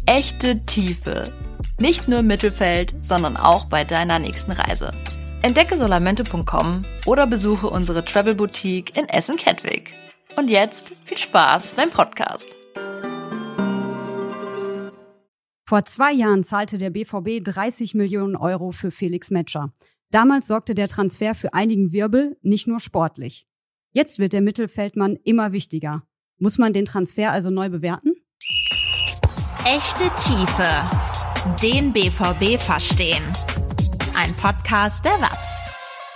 Echte Tiefe. Nicht nur im Mittelfeld, sondern auch bei deiner nächsten Reise. Entdecke solamente.com oder besuche unsere Travel Boutique in Essen-Kettwig. Und jetzt viel Spaß beim Podcast. Vor 2 Jahren zahlte der BVB 30 Millionen Euro für Felix Metscher. Damals sorgte der Transfer für einigen Wirbel, nicht nur sportlich. Jetzt wird der Mittelfeldmann immer wichtiger. Muss man den Transfer also neu bewerten? Echte Tiefe. Den BVB verstehen. Ein Podcast der WAZ.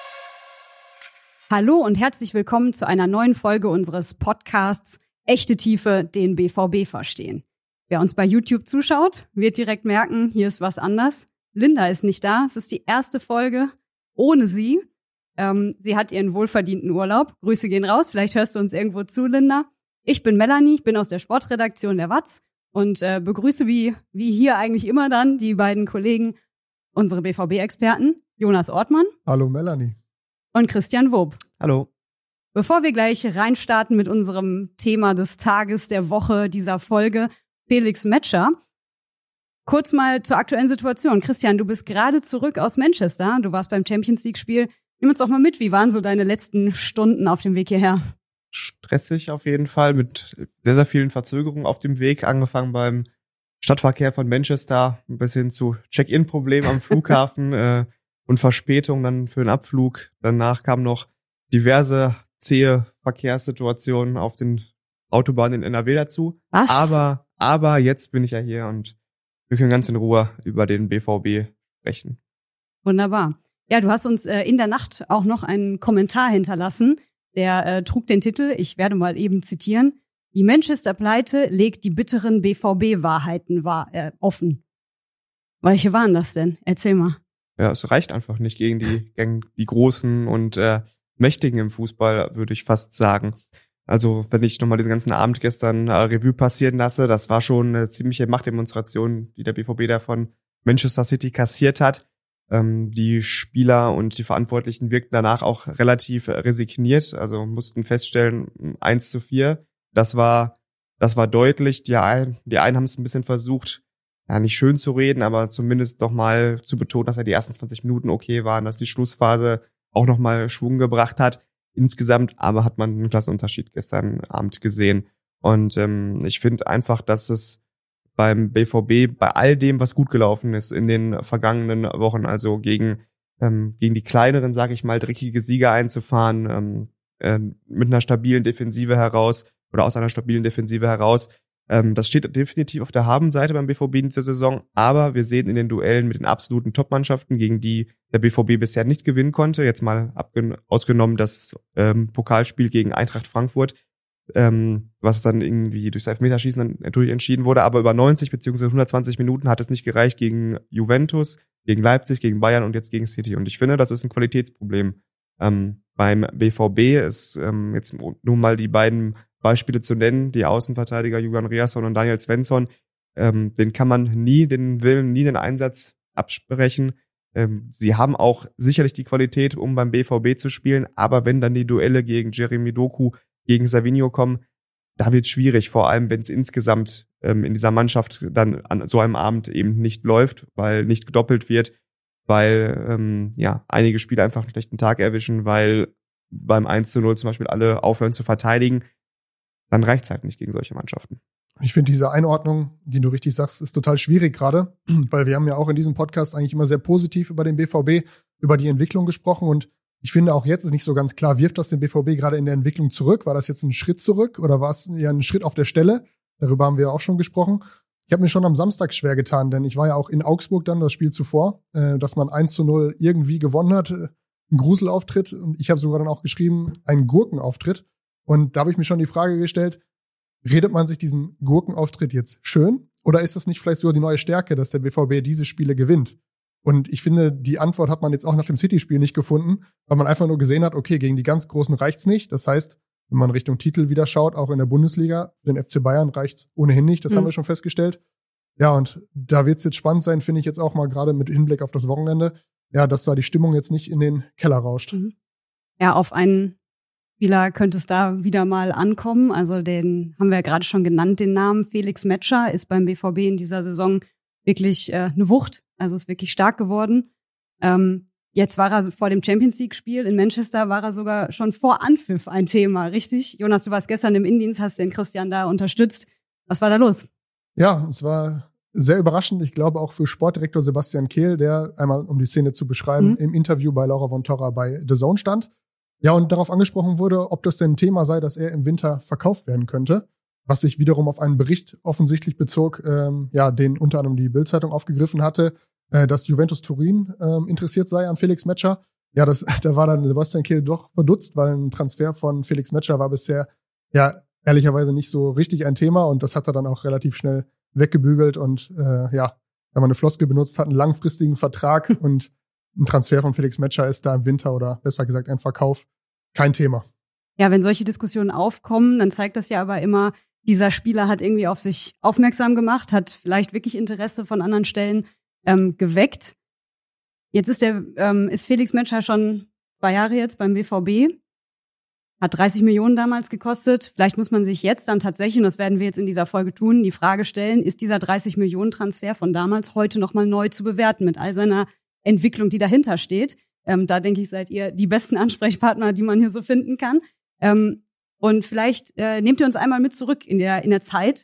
Hallo und herzlich willkommen zu einer neuen Folge unseres Podcasts Echte Tiefe, den BVB verstehen. Wer uns bei YouTube zuschaut, wird direkt merken, hier ist was anders. Linda ist nicht da. Es ist die erste Folge ohne sie. Sie hat ihren wohlverdienten Urlaub. Grüße gehen raus. Vielleicht hörst du uns irgendwo zu, Linda. Ich bin Melanie, ich bin aus der Sportredaktion der WAZ und begrüße wie hier eigentlich immer dann die beiden Kollegen, unsere BVB-Experten, Jonas Ortmann. Hallo Melanie. Und Christian Wob. Hallo. Bevor wir gleich reinstarten mit unserem Thema des Tages, der Woche, dieser Folge, Felix Metscher, kurz mal zur aktuellen Situation. Christian, du bist gerade zurück aus Manchester. Du warst beim Champions-League-Spiel. Nimm uns doch mal mit, wie waren so deine letzten Stunden auf dem Weg hierher? Stressig auf jeden Fall, mit sehr, sehr vielen Verzögerungen auf dem Weg, angefangen beim Stadtverkehr von Manchester, bis hin zu Check-in-Problemen am Flughafen und Verspätung dann für den Abflug. Danach kamen noch diverse zähe Verkehrssituationen auf den Autobahnen in NRW dazu. Was? Aber jetzt bin ich ja hier und wir können ganz in Ruhe über den BVB sprechen. Wunderbar. Ja, du hast uns in der Nacht auch noch einen Kommentar hinterlassen, der trug den Titel, ich werde mal eben zitieren, die Manchester-Pleite legt die bitteren BVB-Wahrheiten offen. Welche waren das denn? Erzähl mal. Ja, es reicht einfach nicht gegen die Großen und Mächtigen im Fußball, würde ich fast sagen. Also wenn ich nochmal diesen ganzen Abend gestern Revue passieren lasse, das war schon eine ziemliche Machtdemonstration, die der BVB da von Manchester City kassiert hat. Die Spieler und die Verantwortlichen wirkten danach auch relativ resigniert, also mussten feststellen, 1:4. Das war deutlich. Die einen haben es ein bisschen versucht, ja, nicht schön zu reden, aber zumindest doch mal zu betonen, dass ja die ersten 20 Minuten okay waren, dass die Schlussphase auch noch mal Schwung gebracht hat. Insgesamt aber hat man einen Klassenunterschied gestern Abend gesehen. Und ich finde einfach, dass es beim BVB bei all dem, was gut gelaufen ist in den vergangenen Wochen, also gegen die kleineren, sage ich mal, dreckige Sieger einzufahren, mit einer stabilen Defensive heraus oder aus einer stabilen Defensive heraus, das steht definitiv auf der Habenseite beim BVB in dieser Saison, aber wir sehen in den Duellen mit den absoluten Top-Mannschaften, gegen die der BVB bisher nicht gewinnen konnte, jetzt mal ausgenommen das Pokalspiel gegen Eintracht Frankfurt, was dann irgendwie durchs Elfmeterschießen dann natürlich entschieden wurde, aber über 90 bzw. 120 Minuten hat es nicht gereicht gegen Juventus, gegen Leipzig, gegen Bayern und jetzt gegen City. Und ich finde, das ist ein Qualitätsproblem beim BVB. Ist jetzt nur mal die beiden Beispiele zu nennen, die Außenverteidiger Julian Riasson und Daniel Svensson, den kann man nie den Willen, nie den Einsatz absprechen. Sie haben auch sicherlich die Qualität, um beim BVB zu spielen, aber wenn dann die Duelle gegen Jeremy Doku, gegen Savinho kommen, da wird es schwierig, vor allem wenn es insgesamt in dieser Mannschaft dann an so einem Abend eben nicht läuft, weil nicht gedoppelt wird, weil einige Spieler einfach einen schlechten Tag erwischen, weil beim 1:0 zum Beispiel alle aufhören zu verteidigen, dann reicht's halt nicht gegen solche Mannschaften. Ich finde diese Einordnung, die du richtig sagst, ist total schwierig gerade, weil wir haben ja auch in diesem Podcast eigentlich immer sehr positiv über den BVB, über die Entwicklung gesprochen und ich finde auch jetzt ist nicht so ganz klar, wirft das den BVB gerade in der Entwicklung zurück? War das jetzt ein Schritt zurück oder war es ja ein Schritt auf der Stelle? Darüber haben wir auch schon gesprochen. Ich habe mir schon am Samstag schwer getan, denn ich war ja auch in Augsburg dann das Spiel zuvor, dass man 1:0 irgendwie gewonnen hat, ein Gruselauftritt und ich habe sogar dann auch geschrieben, ein Gurkenauftritt und da habe ich mir schon die Frage gestellt, redet man sich diesen Gurkenauftritt jetzt schön oder ist das nicht vielleicht sogar die neue Stärke, dass der BVB diese Spiele gewinnt? Und ich finde, die Antwort hat man jetzt auch nach dem City-Spiel nicht gefunden, weil man einfach nur gesehen hat, okay, gegen die ganz Großen reicht's nicht. Das heißt, wenn man Richtung Titel wieder schaut, auch in der Bundesliga, für den FC Bayern reicht's ohnehin nicht, das haben wir schon festgestellt. Ja, und da wird's jetzt spannend sein, finde ich jetzt auch mal gerade mit Hinblick auf das Wochenende, ja, dass da die Stimmung jetzt nicht in den Keller rauscht. Ja, auf einen Spieler könnte es da wieder mal ankommen. Also den haben wir ja gerade schon genannt, den Namen Felix Metscher ist beim BVB in dieser Saison wirklich eine Wucht. Also ist wirklich stark geworden. Jetzt war er vor dem Champions-League-Spiel in Manchester, war er sogar schon vor Anpfiff ein Thema, richtig? Jonas, du warst gestern im Innendienst, hast den Christian da unterstützt. Was war da los? Ja, es war sehr überraschend. Ich glaube auch für Sportdirektor Sebastian Kehl, der einmal, um die Szene zu beschreiben, im Interview bei Laura von Torra bei The Zone stand. Ja, und darauf angesprochen wurde, ob das denn ein Thema sei, dass er im Winter verkauft werden könnte. Was sich wiederum auf einen Bericht offensichtlich bezog, den unter anderem die Bild-Zeitung aufgegriffen hatte, dass Juventus Turin interessiert sei an Felix Metscher. Ja, da war dann Sebastian Kehl doch verdutzt, weil ein Transfer von Felix Metscher war bisher ja ehrlicherweise nicht so richtig ein Thema und das hat er dann auch relativ schnell weggebügelt und wenn man eine Floskel benutzt hat, einen langfristigen Vertrag und ein Transfer von Felix Metscher ist da im Winter oder besser gesagt ein Verkauf kein Thema. Ja, wenn solche Diskussionen aufkommen, dann zeigt das ja aber immer, dieser Spieler hat irgendwie auf sich aufmerksam gemacht, hat vielleicht wirklich Interesse von anderen Stellen geweckt. Jetzt ist Felix Metscher schon 2 Jahre jetzt beim BVB, hat 30 Millionen damals gekostet. Vielleicht muss man sich jetzt dann tatsächlich, und das werden wir jetzt in dieser Folge tun, die Frage stellen, ist dieser 30 Millionen Transfer von damals heute nochmal neu zu bewerten mit all seiner Entwicklung, die dahinter steht. Da denke ich, seid ihr die besten Ansprechpartner, die man hier so finden kann. Und vielleicht nehmt ihr uns einmal mit zurück in der Zeit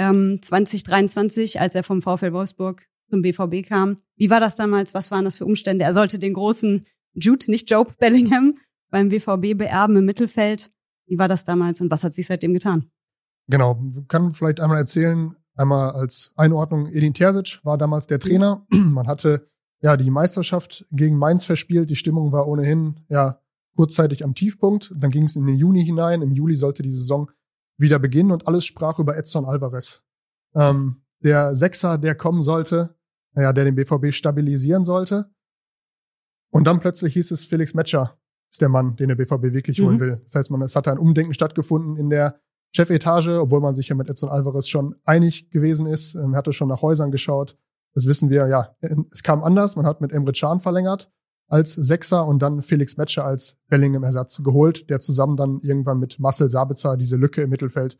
2023, als er vom VfL Wolfsburg zum BVB kam. Wie war das damals? Was waren das für Umstände? Er sollte den großen Jobe Bellingham beim BVB beerben im Mittelfeld. Wie war das damals und was hat sich seitdem getan? Genau, kann vielleicht einmal erzählen, einmal als Einordnung, Edin Terzic war damals der Trainer. Man hatte die Meisterschaft gegen Mainz verspielt, die Stimmung war ohnehin kurzzeitig am Tiefpunkt. Dann ging es in den Juni hinein. Im Juli sollte die Saison wieder beginnen und alles sprach über Edson Alvarez. Der Sechser, der kommen sollte, der den BVB stabilisieren sollte. Und dann plötzlich hieß es, Felix Metscher ist der Mann, den der BVB wirklich holen will. Das heißt, es hatte ein Umdenken stattgefunden in der Chefetage, obwohl man sich ja mit Edson Alvarez schon einig gewesen ist. Er hatte schon nach Häusern geschaut. Das wissen wir, es kam anders. Man hat mit Emre Can verlängert als Sechser und dann Felix Metscher als Bellingham-Ersatz geholt, der zusammen dann irgendwann mit Marcel Sabitzer diese Lücke im Mittelfeld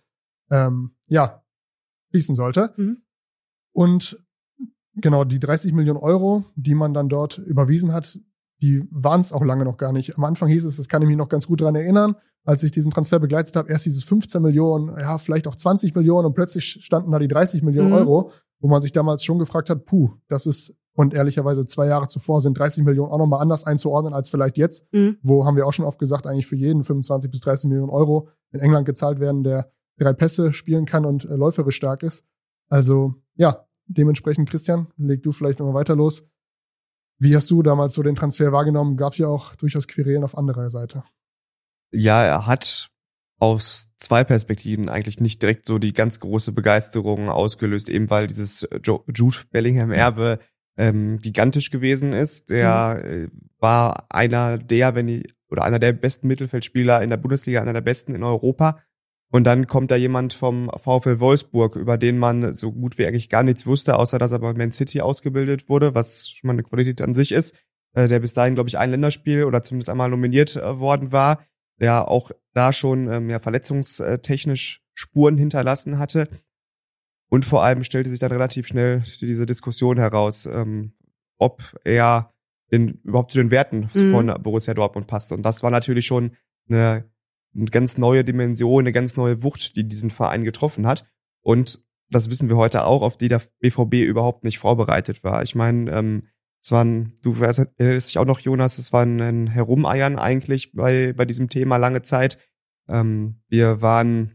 schließen sollte. Und genau, die 30 Millionen Euro, die man dann dort überwiesen hat, die waren es auch lange noch gar nicht. Am Anfang hieß es, das kann ich mich noch ganz gut dran erinnern, als ich diesen Transfer begleitet habe, erst dieses 15 Millionen, vielleicht auch 20 Millionen und plötzlich standen da die 30 Millionen Euro, wo man sich damals schon gefragt hat, das ist, und ehrlicherweise 2 Jahre zuvor sind 30 Millionen auch nochmal anders einzuordnen als vielleicht jetzt, wo, haben wir auch schon oft gesagt, eigentlich für jeden 25 bis 30 Millionen Euro in England gezahlt werden, der 3 Pässe spielen kann und läuferisch stark ist. Also, dementsprechend, Christian, leg du vielleicht nochmal weiter los. Wie hast du damals so den Transfer wahrgenommen? Gab ja auch durchaus Querelen auf anderer Seite. Ja, er hat aus 2 Perspektiven eigentlich nicht direkt so die ganz große Begeisterung ausgelöst, eben weil dieses Jude Bellingham-Erbe gigantisch gewesen ist. Der war einer der besten Mittelfeldspieler in der Bundesliga, einer der besten in Europa. Und dann kommt da jemand vom VfL Wolfsburg, über den man so gut wie eigentlich gar nichts wusste, außer dass er bei Man City ausgebildet wurde, was schon mal eine Qualität an sich ist, der bis dahin, glaube ich, ein Länderspiel oder zumindest einmal nominiert worden war, der auch da schon verletzungstechnisch Spuren hinterlassen hatte. Und vor allem stellte sich dann relativ schnell diese Diskussion heraus, ob er überhaupt zu den Werten von Borussia Dortmund passt. Und das war natürlich schon eine ganz neue Dimension, eine ganz neue Wucht, die diesen Verein getroffen hat. Und das wissen wir heute auch, auf die der BVB überhaupt nicht vorbereitet war. Ich meine, du erinnerst dich auch noch, Jonas, es war ein Herumeiern eigentlich bei diesem Thema lange Zeit. Wir waren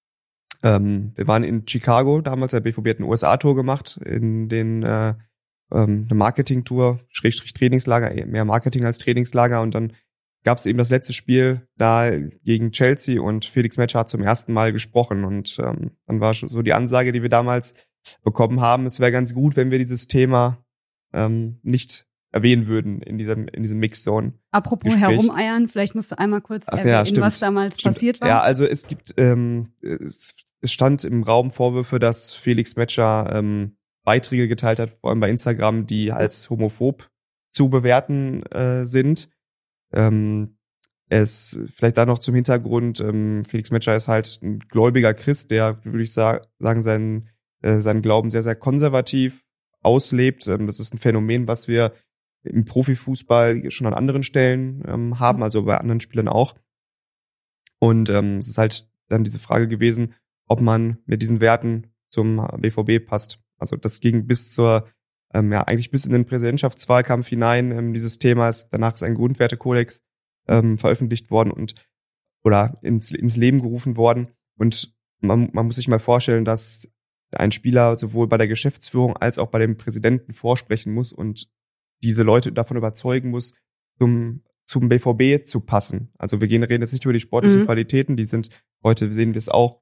in Chicago damals, der BVB hat eine USA-Tour gemacht, eine Marketing-Tour, Trainingslager, mehr Marketing als Trainingslager, und dann gab es eben das letzte Spiel da gegen Chelsea und Felix Metscher hat zum ersten Mal gesprochen und dann war so die Ansage, die wir damals bekommen haben, es wäre ganz gut, wenn wir dieses Thema nicht erwähnen würden in diesem Mixzone. Apropos Gespräch. Herumeiern, vielleicht musst du einmal kurz erwähnen, was damals passiert war. Ja, also es gibt es stand im Raum Vorwürfe, dass Felix Metscher Beiträge geteilt hat, vor allem bei Instagram, die als homophob zu bewerten sind. Es vielleicht da noch zum Hintergrund, Felix Metscher ist halt ein gläubiger Christ, der, würde ich sagen, seinen Glauben sehr, sehr konservativ auslebt. Das ist ein Phänomen, was wir im Profifußball schon an anderen Stellen haben, also bei anderen Spielern auch. Und es ist halt dann diese Frage gewesen, ob man mit diesen Werten zum BVB passt. Also das ging bis zur, eigentlich bis in den Präsidentschaftswahlkampf hinein, dieses Thema ist, danach ist ein Grundwertekodex veröffentlicht worden oder ins Leben gerufen worden. Und man muss sich mal vorstellen, dass ein Spieler sowohl bei der Geschäftsführung als auch bei dem Präsidenten vorsprechen muss und diese Leute davon überzeugen muss, zum BVB zu passen. Also wir reden jetzt nicht über die sportlichen Qualitäten, die sind, heute sehen wir es auch,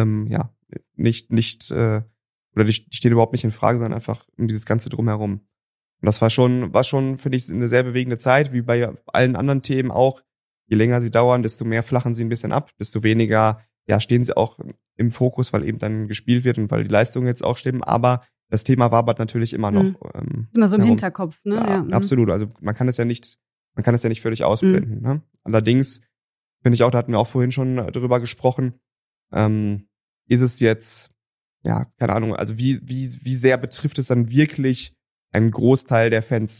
nicht oder die stehen überhaupt nicht in Frage, sondern einfach um dieses Ganze drumherum. Und das war schon, finde ich, eine sehr bewegende Zeit, wie bei allen anderen Themen auch. Je länger sie dauern, desto mehr flachen sie ein bisschen ab, desto weniger, stehen sie auch im Fokus, weil eben dann gespielt wird und weil die Leistungen jetzt auch stimmen. Aber das Thema wabert natürlich immer noch. Immer so im Hinterkopf, ne? Ja, absolut. Also man kann es ja nicht völlig ausblenden. Ne? Allerdings finde ich auch, da hatten wir auch vorhin schon drüber gesprochen, ist es jetzt, keine Ahnung, also wie sehr betrifft es dann wirklich einen Großteil der Fans?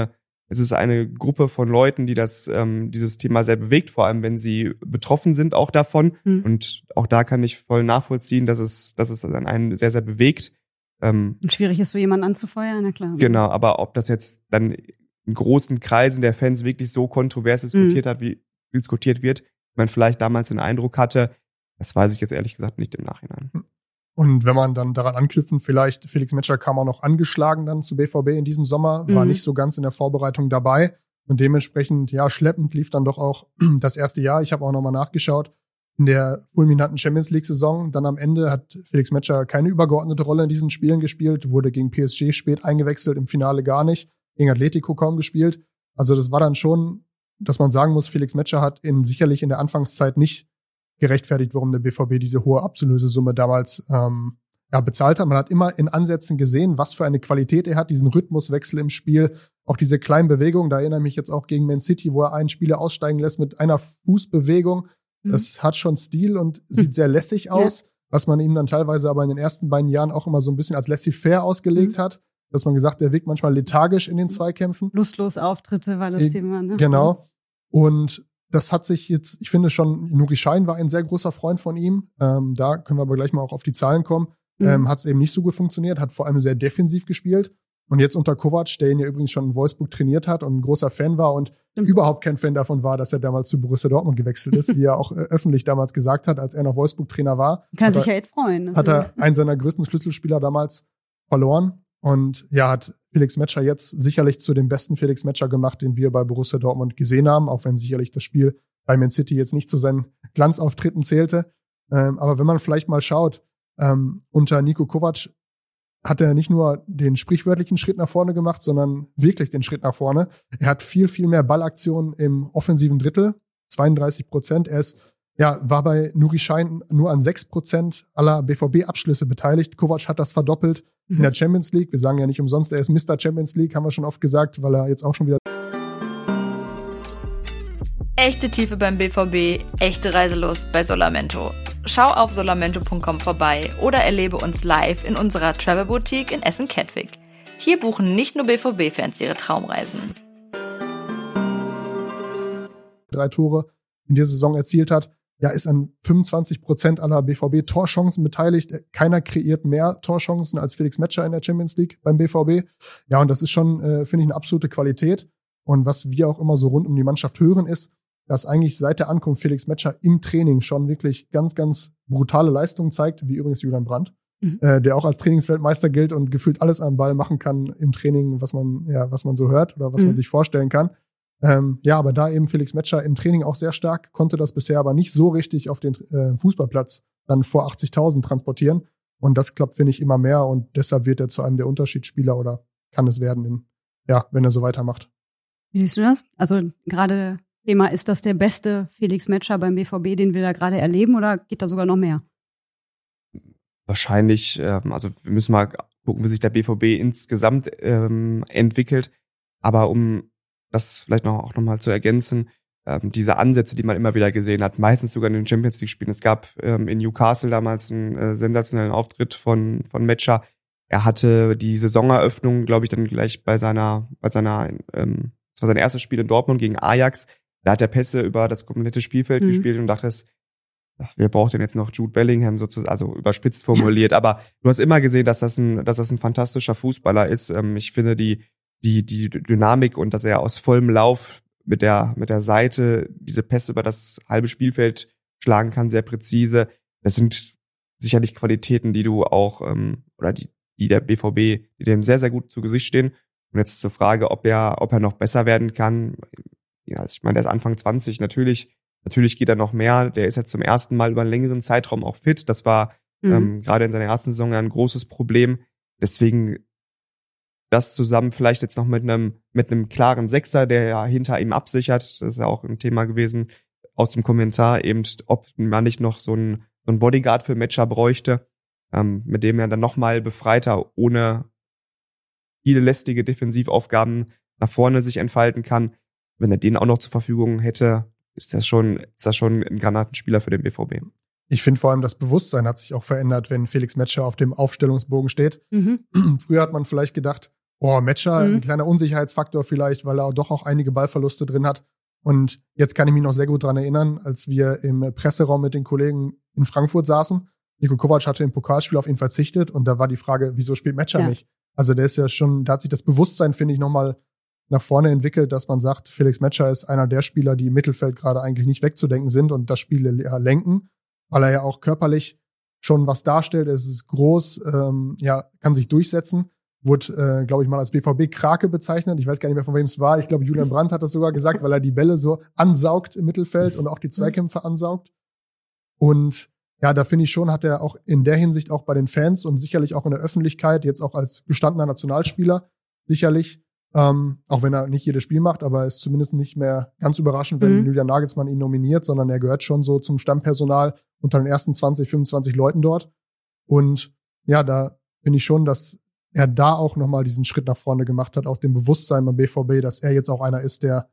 Es ist eine Gruppe von Leuten, die dieses Thema sehr bewegt, vor allem wenn sie betroffen sind auch davon. Und auch da kann ich voll nachvollziehen, dass es dann einen sehr, sehr bewegt. Und schwierig ist, so jemanden anzufeuern, na klar. Genau, aber ob das jetzt dann in großen Kreisen der Fans wirklich so kontrovers diskutiert wird, wie man vielleicht damals den Eindruck hatte, das weiß ich jetzt ehrlich gesagt nicht im Nachhinein. Und wenn man dann daran anknüpfen, vielleicht Felix Metscher kam auch noch angeschlagen dann zu BVB in diesem Sommer, war nicht so ganz in der Vorbereitung dabei und dementsprechend, schleppend lief dann doch auch das erste Jahr. Ich habe auch nochmal nachgeschaut, in der fulminanten Champions-League-Saison. Dann am Ende hat Felix Metscher keine übergeordnete Rolle in diesen Spielen gespielt, wurde gegen PSG spät eingewechselt, im Finale gar nicht, gegen Atletico kaum gespielt. Also das war dann schon, dass man sagen muss, Felix Metscher hat sicherlich in der Anfangszeit nicht gerechtfertigt, warum der BVB diese hohe Ablösesumme damals bezahlt hat. Man hat immer in Ansätzen gesehen, was für eine Qualität er hat, diesen Rhythmuswechsel im Spiel, auch diese kleinen Bewegungen. Da erinnere ich mich jetzt auch gegen Man City, wo er einen Spieler aussteigen lässt mit einer Fußbewegung. Das hat schon Stil und sieht sehr lässig aus, was man ihm dann teilweise aber in den ersten beiden Jahren auch immer so ein bisschen als laissez-faire ausgelegt hat, dass man gesagt, der wirkt manchmal lethargisch in den Zweikämpfen. Lustlos Auftritte war das Thema, ne? Genau. Und das hat sich jetzt, ich finde schon, Nuri Sahin war ein sehr großer Freund von ihm. Da können wir aber gleich mal auch auf die Zahlen kommen. Hat es eben nicht so gut funktioniert, hat vor allem sehr defensiv gespielt. Und jetzt unter Kovac, der ihn ja übrigens schon in Wolfsburg trainiert hat und ein großer Fan war und überhaupt kein Fan davon war, dass er damals zu Borussia Dortmund gewechselt ist, wie er auch öffentlich damals gesagt hat, als er noch Wolfsburg-Trainer war. Kann sich ja jetzt freuen. Hat er einen seiner größten Schlüsselspieler damals verloren. Und hat Felix Metscher jetzt sicherlich zu dem besten Felix Metscher gemacht, den wir bei Borussia Dortmund gesehen haben, auch wenn sicherlich das Spiel bei Man City jetzt nicht zu seinen Glanzauftritten zählte. Aber wenn man vielleicht mal schaut, unter Niko Kovac hat er nicht nur den sprichwörtlichen Schritt nach vorne gemacht, sondern wirklich den Schritt nach vorne. Er hat viel, viel mehr Ballaktionen im offensiven Drittel, 32%. Er war bei Nuri Sahin nur an 6% aller BVB-Abschlüsse beteiligt. Kovac hat das verdoppelt in der Champions League. Wir sagen ja nicht umsonst, er ist Mr. Champions League, haben wir schon oft gesagt, weil er jetzt auch schon wieder... Echte Tiefe beim BVB, echte Reiselust bei Solamento. Schau auf solamento.com vorbei oder erlebe uns live in unserer Travel Boutique in Essen-Kettwig. Hier buchen nicht nur BVB-Fans ihre Traumreisen. 3 Tore in der Saison erzielt hat, ist an 25% aller BVB-Torchancen beteiligt. Keiner kreiert mehr Torchancen als Felix Metscher in der Champions League beim BVB. Ja, und das ist schon, finde ich, eine absolute Qualität. Und was wir auch immer so rund um die Mannschaft hören, ist, dass eigentlich seit der Ankunft Felix Metscher im Training schon wirklich ganz, ganz brutale Leistungen zeigt, wie übrigens Julian Brandt, der auch als Trainingsweltmeister gilt und gefühlt alles am Ball machen kann im Training, was man so hört oder was man sich vorstellen kann. Aber da eben Felix Metscher im Training auch sehr stark, konnte das bisher aber nicht so richtig auf den Fußballplatz dann vor 80.000 transportieren. Und das klappt, finde ich, immer mehr und deshalb wird er zu einem der Unterschiedsspieler oder kann es werden, wenn er so weitermacht. Wie siehst du das? Also gerade Thema, ist das der beste Felix Metscher beim BVB, den wir da gerade erleben, oder geht da sogar noch mehr? Wahrscheinlich, also wir müssen mal gucken, wie sich der BVB insgesamt entwickelt. Aber um das vielleicht auch noch mal zu ergänzen, diese Ansätze, die man immer wieder gesehen hat, meistens sogar in den Champions League Spielen. Es gab in Newcastle damals einen sensationellen Auftritt von Metscher. Er hatte die Saisoneröffnung, glaube ich, dann gleich das war sein erstes Spiel in Dortmund gegen Ajax. Da hat er Pässe über das komplette Spielfeld gespielt und dachte, wer braucht denn jetzt noch Jude Bellingham sozusagen, also überspitzt formuliert. Aber du hast immer gesehen, dass das ein fantastischer Fußballer ist. Ich finde die Dynamik und dass er aus vollem Lauf mit der Seite diese Pässe über das halbe Spielfeld schlagen kann, sehr präzise. Das sind sicherlich Qualitäten, die du auch, oder die der BVB, die dem sehr, sehr gut zu Gesicht stehen. Und jetzt zur Frage, ob er noch besser werden kann. Ja, ich meine, der ist Anfang 20, natürlich geht er noch mehr. Der ist jetzt zum ersten Mal über einen längeren Zeitraum auch fit. Das war gerade in seiner ersten Saison ein großes Problem. Deswegen das zusammen vielleicht jetzt noch mit einem klaren Sechser, der ja hinter ihm absichert. Das ist ja auch ein Thema gewesen aus dem Kommentar, eben ob man nicht noch so ein Bodyguard für Metscher bräuchte, mit dem er dann nochmal befreiter, ohne viele lästige Defensivaufgaben nach vorne sich entfalten kann. Wenn er den auch noch zur Verfügung hätte, ist das schon ein Granatenspieler für den BVB. Ich finde vor allem, das Bewusstsein hat sich auch verändert, wenn Felix Metscher auf dem Aufstellungsbogen steht. Früher hat man vielleicht gedacht, Metscher, ein kleiner Unsicherheitsfaktor vielleicht, weil er doch auch einige Ballverluste drin hat. Und jetzt kann ich mich noch sehr gut dran erinnern, als wir im Presseraum mit den Kollegen in Frankfurt saßen. Niko Kovac hatte im Pokalspiel auf ihn verzichtet und da war die Frage, wieso spielt Metscher nicht? Also der ist ja schon, da hat sich das Bewusstsein, finde ich, nochmal nach vorne entwickelt, dass man sagt, Felix Metscher ist einer der Spieler, die im Mittelfeld gerade eigentlich nicht wegzudenken sind und das Spiel lenken, weil er ja auch körperlich schon was darstellt. Es ist groß, kann sich durchsetzen. Wurde, glaube ich, mal als BVB-Krake bezeichnet. Ich weiß gar nicht mehr, von wem es war. Ich glaube, Julian Brandt hat das sogar gesagt, weil er die Bälle so ansaugt im Mittelfeld und auch die Zweikämpfe ansaugt. Und ja, da finde ich schon, hat er auch in der Hinsicht auch bei den Fans und sicherlich auch in der Öffentlichkeit, jetzt auch als gestandener Nationalspieler, sicherlich, auch wenn er nicht jedes Spiel macht, aber ist zumindest nicht mehr ganz überraschend, wenn Julian Nagelsmann ihn nominiert, sondern er gehört schon so zum Stammpersonal unter den ersten 20, 25 Leuten dort. Und ja, da finde ich schon, dass er da auch nochmal diesen Schritt nach vorne gemacht hat, auch dem Bewusstsein beim BVB, dass er jetzt auch einer ist, der,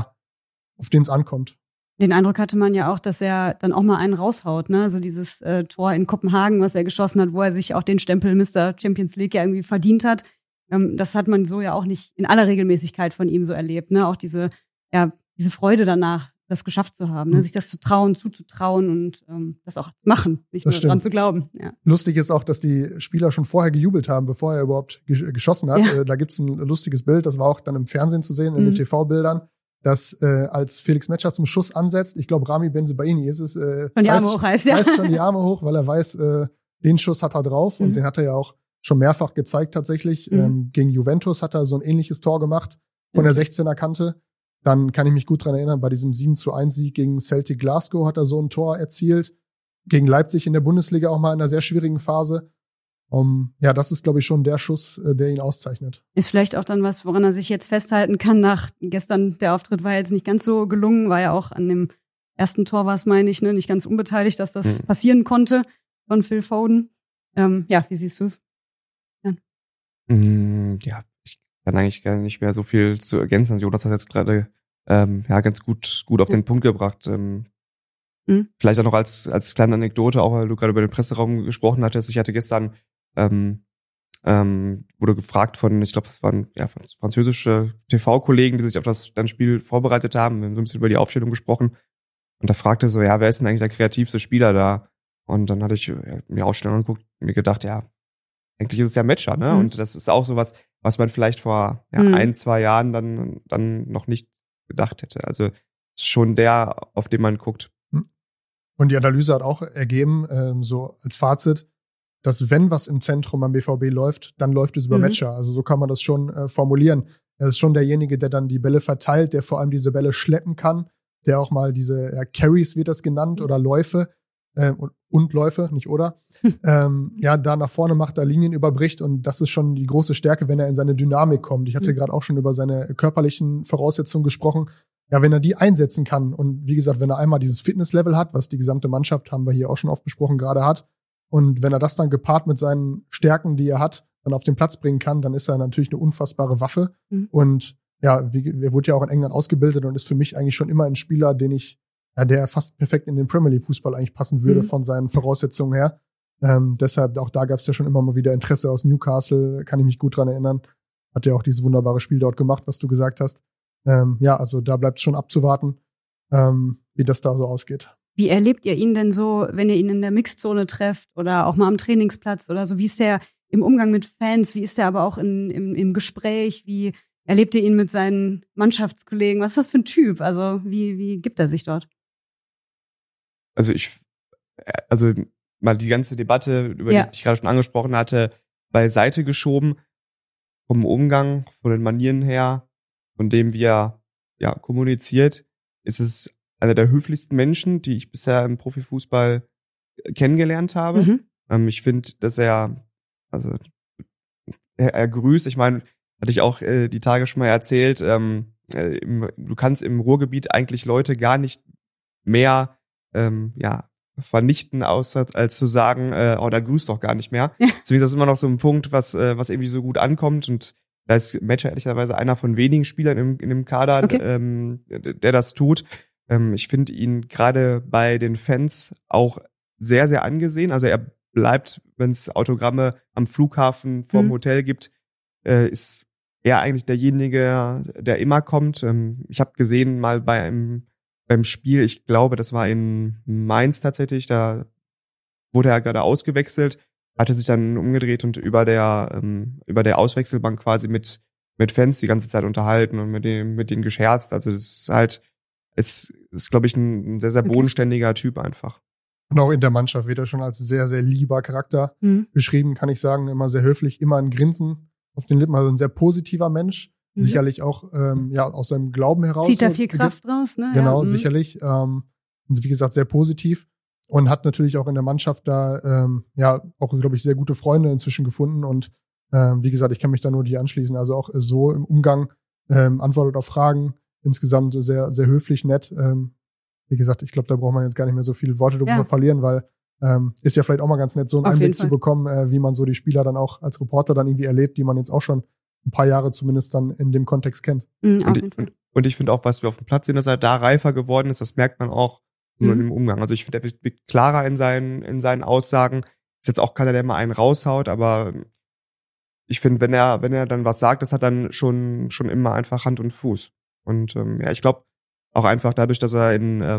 auf den es ankommt. Den Eindruck hatte man ja auch, dass er dann auch mal einen raushaut, ne? Also dieses Tor in Kopenhagen, was er geschossen hat, wo er sich auch den Stempel Mr. Champions League ja irgendwie verdient hat. Das hat man so ja auch nicht in aller Regelmäßigkeit von ihm so erlebt, ne? Auch diese Freude danach, das geschafft zu haben, ne? Sich das zu trauen, zuzutrauen und das auch machen, nicht nur dran zu glauben. Ja. Lustig ist auch, dass die Spieler schon vorher gejubelt haben, bevor er überhaupt geschossen hat. Ja. Da gibt's ein lustiges Bild, das war auch dann im Fernsehen zu sehen, in den TV-Bildern, dass als Felix Metscher zum Schuss ansetzt, ich glaube Rami Bensebaini ist es, schon die Arme hoch heißt, reißt schon die Arme hoch, weil er weiß, den Schuss hat er drauf und den hat er ja auch schon mehrfach gezeigt tatsächlich. Gegen Juventus hat er so ein ähnliches Tor gemacht von der 16er Kante. Dann kann ich mich gut dran erinnern, bei diesem 7-1-Sieg gegen Celtic Glasgow hat er so ein Tor erzielt. Gegen Leipzig in der Bundesliga auch mal in einer sehr schwierigen Phase. Das ist, glaube ich, schon der Schuss, der ihn auszeichnet. Ist vielleicht auch dann was, woran er sich jetzt festhalten kann. Nach gestern, der Auftritt war jetzt nicht ganz so gelungen, war ja auch an dem ersten Tor, war es, meine ich, ne, nicht ganz unbeteiligt, dass das passieren konnte von Phil Foden. Wie siehst du es? Ja, ich kann eigentlich gar nicht mehr so viel zu ergänzen. Jonas hat jetzt gerade ganz gut auf den Punkt gebracht. Vielleicht auch noch als kleine Anekdote, auch weil du gerade über den Presseraum gesprochen hattest. Ich hatte gestern wurde gefragt von, ich glaube, das waren von französische TV-Kollegen, die sich auf das Spiel vorbereitet haben. Wir haben so ein bisschen über die Aufstellung gesprochen. Und da fragte so, wer ist denn eigentlich der kreativste Spieler da? Und dann hatte ich mir die Aufstellung angeguckt und mir gedacht, eigentlich ist es ja Metscher, ne? Und das ist auch sowas, was man vielleicht vor 1-2 Jahren dann noch nicht gedacht hätte. Also ist schon der, auf den man guckt. Und die Analyse hat auch ergeben, so als Fazit, dass wenn was im Zentrum am BVB läuft, dann läuft es über Metscher. Also so kann man das schon formulieren. Er ist schon derjenige, der dann die Bälle verteilt, der vor allem diese Bälle schleppen kann, der auch mal diese Carries wird das genannt oder Läufe und Läufe, nicht oder? Da nach vorne macht, da Linien überbricht und das ist schon die große Stärke, wenn er in seine Dynamik kommt. Ich hatte gerade auch schon über seine körperlichen Voraussetzungen gesprochen. Ja, wenn er die einsetzen kann und wie gesagt, wenn er einmal dieses Fitnesslevel hat, was die gesamte Mannschaft, haben wir hier auch schon oft besprochen, gerade hat, und wenn er das dann gepaart mit seinen Stärken, die er hat, dann auf den Platz bringen kann, dann ist er natürlich eine unfassbare Waffe. Und er wurde ja auch in England ausgebildet und ist für mich eigentlich schon immer ein Spieler, der fast perfekt in den Premier League Fußball eigentlich passen würde von seinen Voraussetzungen her. Deshalb, auch da gab es ja schon immer mal wieder Interesse aus Newcastle, kann ich mich gut dran erinnern. Hat ja auch dieses wunderbare Spiel dort gemacht, was du gesagt hast. Also da bleibt es schon abzuwarten, wie das da so ausgeht. Wie erlebt ihr ihn denn so, wenn ihr ihn in der Mixzone trefft oder auch mal am Trainingsplatz oder so? Wie ist der im Umgang mit Fans? Wie ist der aber auch im Gespräch? Wie erlebt ihr ihn mit seinen Mannschaftskollegen? Was ist das für ein Typ? Also wie gibt er sich dort? Also mal die ganze Debatte, über die ich gerade schon angesprochen hatte, beiseite geschoben. Vom Umgang, von den Manieren her, von dem wie er kommuniziert, ist es einer der höflichsten Menschen, die ich bisher im Profifußball kennengelernt habe. Ich finde, dass er grüßt. Ich meine, hatte ich auch die Tage schon mal erzählt, du kannst im Ruhrgebiet eigentlich Leute gar nicht mehr vernichten, als zu sagen, da grüßt doch gar nicht mehr. Deswegen ist das immer noch so ein Punkt, was irgendwie so gut ankommt. Und da ist Metscher ehrlicherweise einer von wenigen Spielern in dem Kader, der das tut. Ich finde ihn gerade bei den Fans auch sehr, sehr angesehen. Also er bleibt, wenn es Autogramme am Flughafen vorm Hotel gibt, ist er eigentlich derjenige, der immer kommt. Ich habe gesehen mal beim Spiel, ich glaube, das war in Mainz tatsächlich, da wurde er gerade ausgewechselt, hatte sich dann umgedreht und über der Auswechselbank quasi mit Fans die ganze Zeit unterhalten und mit denen gescherzt. Also das ist halt, ist glaube ich, ein sehr, sehr bodenständiger Typ einfach. Und auch in der Mannschaft wird er schon als sehr, sehr lieber Charakter beschrieben, kann ich sagen. Immer sehr höflich, immer ein Grinsen auf den Lippen, also ein sehr positiver Mensch. Sicherlich auch aus seinem Glauben heraus. Zieht da viel Kraft raus, ne? Genau, sicherlich. Und wie gesagt, sehr positiv. Und hat natürlich auch in der Mannschaft da auch, glaube ich, sehr gute Freunde inzwischen gefunden. Und wie gesagt, ich kann mich da nur die anschließen. Also auch so im Umgang, antwortet auf Fragen, insgesamt sehr, sehr höflich, nett. Wie gesagt, ich glaube, da braucht man jetzt gar nicht mehr so viele Worte drüber verlieren, weil ist ja vielleicht auch mal ganz nett, so einen Einblick zu bekommen, wie man so die Spieler dann auch als Reporter dann irgendwie erlebt, die man jetzt auch schon ein paar Jahre zumindest dann in dem Kontext kennt. Und ich finde auch, was wir auf dem Platz sehen, dass er da reifer geworden ist, das merkt man auch nur im Umgang. Also ich finde, er wird klarer in seinen Aussagen. Ist jetzt auch keiner, der mal einen raushaut, aber ich finde, wenn er dann was sagt, das hat dann schon immer einfach Hand und Fuß. Und ich glaube auch einfach dadurch, dass er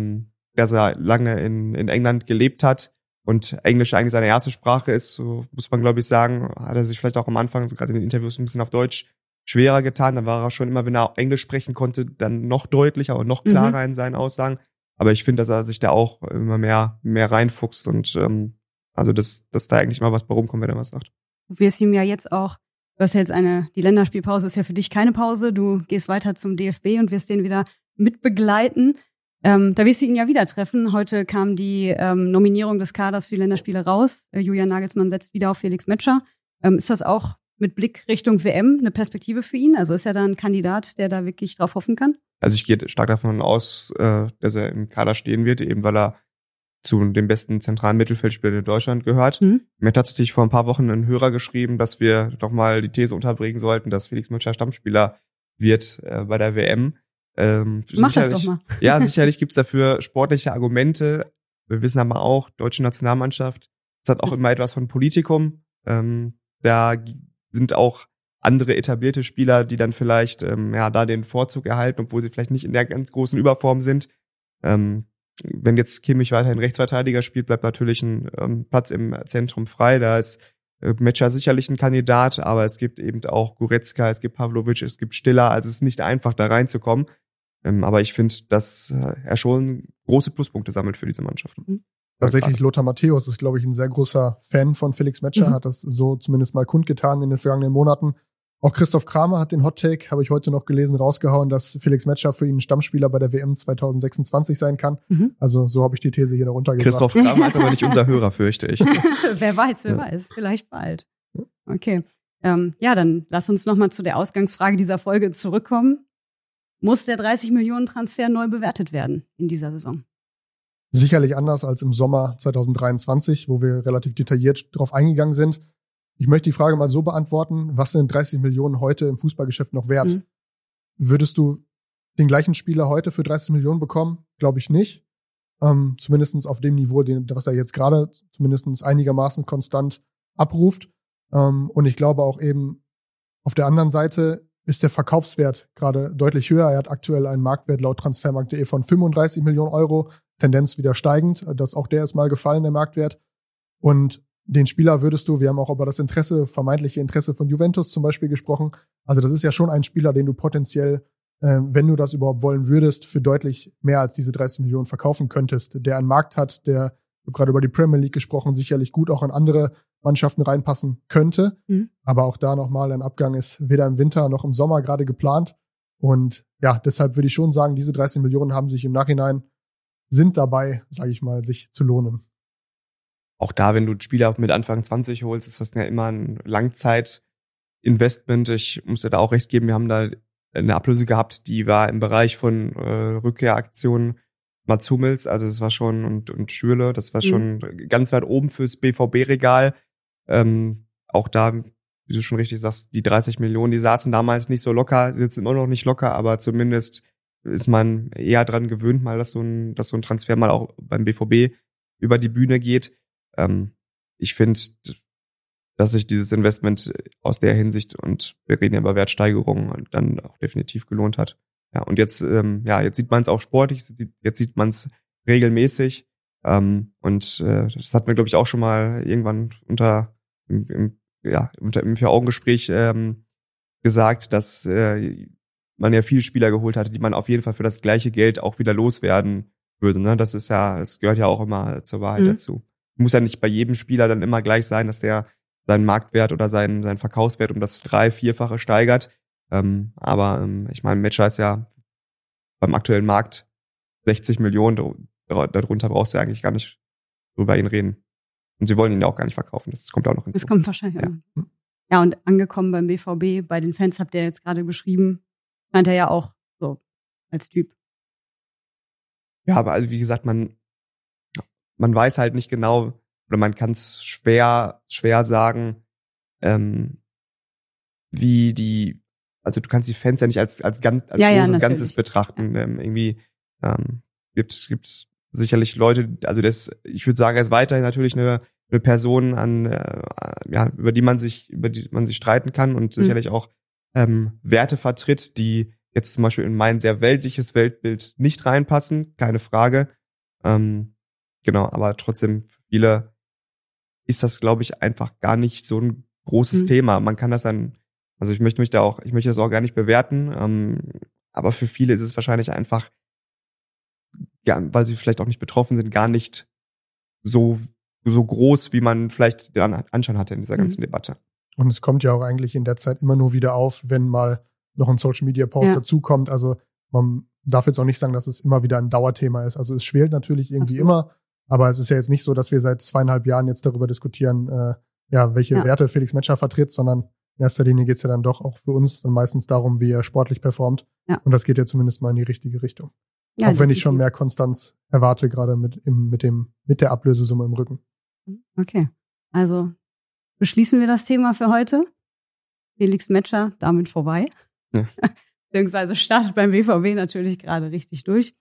lange in England gelebt hat und Englisch eigentlich seine erste Sprache ist, so muss man, glaube ich, sagen, hat er sich vielleicht auch am Anfang, so gerade in den Interviews, ein bisschen auf Deutsch schwerer getan. Da war er schon immer, wenn er Englisch sprechen konnte, dann noch deutlicher und noch klarer in seinen Aussagen. Aber ich finde, dass er sich da auch immer mehr reinfuchst und also dass da eigentlich mal was bei rumkommt, wenn er was sagt. Du wirst ihm ja jetzt auch, du hast ja jetzt die Länderspielpause ist ja für dich keine Pause, du gehst weiter zum DFB und wirst den wieder mitbegleiten. Da wirst du ihn ja wieder treffen. Heute kam die Nominierung des Kaders für die Länderspiele raus. Julian Nagelsmann setzt wieder auf Felix Metscher. Ist das auch mit Blick Richtung WM eine Perspektive für ihn? Also ist er da ein Kandidat, der da wirklich drauf hoffen kann? Also ich gehe stark davon aus, dass er im Kader stehen wird, eben weil er zu den besten zentralen Mittelfeldspielern in Deutschland gehört. Mir hat tatsächlich vor ein paar Wochen ein Hörer geschrieben, dass wir doch mal die These unterbringen sollten, dass Felix Metscher Stammspieler wird bei der WM. Mach das doch mal. Ja, sicherlich gibt's dafür sportliche Argumente. Wir wissen aber auch, deutsche Nationalmannschaft, es hat auch immer etwas von Politikum. Da sind auch andere etablierte Spieler, die dann vielleicht da den Vorzug erhalten, obwohl sie vielleicht nicht in der ganz großen Überform sind. Wenn jetzt Kimmich weiterhin Rechtsverteidiger spielt, bleibt natürlich ein Platz im Zentrum frei. Da ist Metscher sicherlich ein Kandidat, aber es gibt eben auch Goretzka, es gibt Pavlovic, es gibt Stiller. Also es ist nicht einfach, da reinzukommen. Aber ich finde, dass er schon große Pluspunkte sammelt für diese Mannschaft. Tatsächlich, Lothar Matthäus ist, glaube ich, ein sehr großer Fan von Felix Metscher, hat das so zumindest mal kundgetan in den vergangenen Monaten. Auch Christoph Kramer hat den Hot-Take, habe ich heute noch gelesen, rausgehauen, dass Felix Metscher für ihn Stammspieler bei der WM 2026 sein kann. Also so habe ich die These hier noch runtergebracht. Christoph Kramer ist aber nicht unser Hörer, fürchte ich. Wer weiß, vielleicht bald. Okay, dann lass uns nochmal zu der Ausgangsfrage dieser Folge zurückkommen. Muss der 30-Millionen-Transfer neu bewertet werden in dieser Saison? Sicherlich anders als im Sommer 2023, wo wir relativ detailliert drauf eingegangen sind. Ich möchte die Frage mal so beantworten, was sind 30 Millionen heute im Fußballgeschäft noch wert? würdest du den gleichen Spieler heute für 30 Millionen bekommen? Glaube ich nicht. Zumindest auf dem Niveau, was er jetzt gerade zumindest einigermaßen konstant abruft. Und ich glaube auch eben, auf der anderen Seite ist der Verkaufswert gerade deutlich höher. Er hat aktuell einen Marktwert laut Transfermarkt.de von 35 Millionen Euro, Tendenz wieder steigend. Auch der ist mal gefallen, der Marktwert. Und den Spieler würdest du, wir haben auch über das vermeintliche Interesse von Juventus zum Beispiel gesprochen. Also das ist ja schon ein Spieler, den du potenziell, wenn du das überhaupt wollen würdest, für deutlich mehr als diese 30 Millionen verkaufen könntest. Der einen Markt hat, der, ich habe gerade über die Premier League gesprochen, sicherlich gut auch in andere Mannschaften reinpassen könnte. Aber auch da nochmal, ein Abgang ist weder im Winter noch im Sommer gerade geplant. Und ja, deshalb würde ich schon sagen, diese 30 Millionen haben sich im Nachhinein, sind dabei, sage ich mal, sich zu lohnen. Auch da, wenn du einen Spieler mit Anfang 20 holst, ist das ja immer ein Langzeit-Investment. Ich muss dir da auch recht geben, wir haben da eine Ablöse gehabt, die war im Bereich von Rückkehraktionen. Mats Hummels, also das war schon, und Schürrle, das war schon ganz weit oben fürs BVB-Regal. Auch da, wie du schon richtig sagst, die 30 Millionen, die saßen damals nicht so locker, sitzen immer noch nicht locker, aber zumindest ist man eher dran gewöhnt, mal, dass so ein Transfer mal auch beim BVB über die Bühne geht. Ich finde, dass sich dieses Investment aus der Hinsicht, und wir reden ja über Wertsteigerungen, dann auch definitiv gelohnt hat. Ja, und jetzt sieht man es auch sportlich, jetzt sieht man es regelmäßig. Und das hat mir, glaube ich, auch schon mal irgendwann im 4-Augen-Gespräch gesagt, dass man ja viele Spieler geholt hatte, die man auf jeden Fall für das gleiche Geld auch wieder loswerden würde. Ne? Das gehört ja auch immer zur Wahrheit dazu. Muss ja nicht bei jedem Spieler dann immer gleich sein, dass der seinen Marktwert oder seinen Verkaufswert um das 3-4-fache steigert. Aber ich meine, Metscher ist ja beim aktuellen Markt 60 Millionen, darunter brauchst du ja eigentlich gar nicht drüber ihn reden. Und sie wollen ihn ja auch gar nicht verkaufen, das kommt auch noch hinzu. Das kommt wahrscheinlich. Ja, und angekommen beim BVB, bei den Fans habt ihr jetzt gerade beschrieben, meint er ja auch so als Typ. Ja, aber also wie gesagt, man weiß halt nicht genau, oder man kann es schwer sagen, also du kannst die Fans ja nicht als großes Ganzes betrachten. Irgendwie gibt sicherlich Leute, also ich würde sagen, er ist weiterhin natürlich eine Person über die man sich streiten kann und sicherlich auch Werte vertritt, die jetzt zum Beispiel in mein sehr weltliches Weltbild nicht reinpassen, keine Frage. Genau, aber trotzdem für viele ist das, glaube ich, einfach gar nicht so ein großes Thema. Man kann das dann, also ich möchte das auch gar nicht bewerten, aber für viele ist es wahrscheinlich einfach, weil sie vielleicht auch nicht betroffen sind, gar nicht so groß, wie man vielleicht den Anschein hatte in dieser ganzen Debatte. Und es kommt ja auch eigentlich in der Zeit immer nur wieder auf, wenn mal noch ein Social-Media-Post dazukommt. Also man darf jetzt auch nicht sagen, dass es immer wieder ein Dauerthema ist. Also es schwelt natürlich irgendwie immer, aber es ist ja jetzt nicht so, dass wir seit 2,5 Jahren jetzt darüber diskutieren, welche Werte Felix Metscher vertritt, sondern in erster Linie geht es ja dann doch auch für uns dann meistens darum, wie er sportlich performt. Ja. Und das geht ja zumindest mal in die richtige Richtung. Ja, auch wenn ich schon mehr Konstanz erwarte, gerade mit der Ablösesumme im Rücken. Okay, also beschließen wir das Thema für heute. Felix Metscher damit vorbei. Ja. Beziehungsweise startet beim BVB natürlich gerade richtig durch.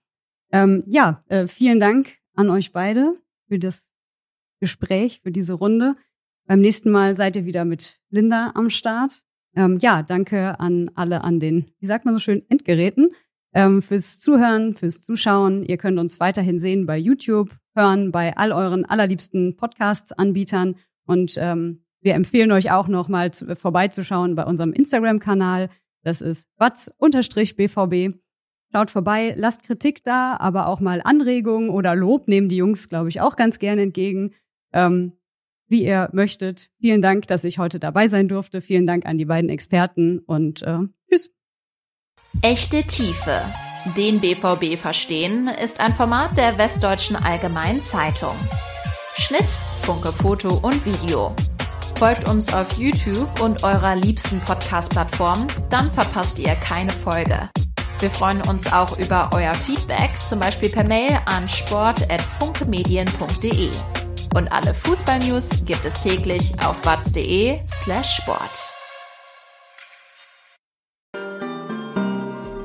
Vielen Dank an euch beide für das Gespräch, für diese Runde. Beim nächsten Mal seid ihr wieder mit Linda am Start. Danke an alle an den, wie sagt man so schön, Endgeräten, fürs Zuhören, fürs Zuschauen. Ihr könnt uns weiterhin sehen bei YouTube, hören bei all euren allerliebsten Podcast-Anbietern und wir empfehlen euch auch noch mal vorbeizuschauen bei unserem Instagram-Kanal. Das ist watz_bvb. Schaut vorbei, lasst Kritik da, aber auch mal Anregungen oder Lob nehmen die Jungs, glaube ich, auch ganz gerne entgegen. Wie ihr möchtet. Vielen Dank, dass ich heute dabei sein durfte. Vielen Dank an die beiden Experten und tschüss. Echte Tiefe. Den BVB verstehen ist ein Format der Westdeutschen Allgemeinen Zeitung. Schnitt, Funke Foto und Video. Folgt uns auf YouTube und eurer liebsten Podcast-Plattform, dann verpasst ihr keine Folge. Wir freuen uns auch über euer Feedback, zum Beispiel per Mail an sport@funkemedien.de. Und alle Fußball-News gibt es täglich auf watz.de/sport.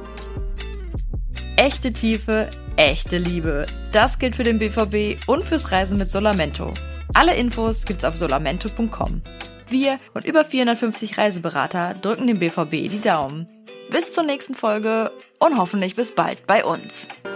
Echte Tiefe, echte Liebe. Das gilt für den BVB und fürs Reisen mit Solamento. Alle Infos gibt's auf solamento.com. Wir und über 450 Reiseberater drücken dem BVB die Daumen. Bis zur nächsten Folge und hoffentlich bis bald bei uns.